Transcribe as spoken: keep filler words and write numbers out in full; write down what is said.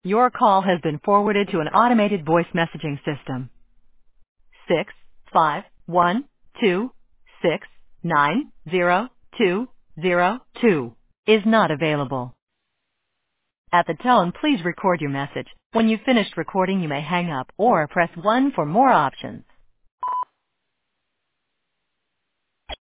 Your call has been forwarded to an automated voice messaging system. Six five one two six nine zero two zero two is not available. At the tone, please record your message. When you've finished recording, you may hang up or press one for more options.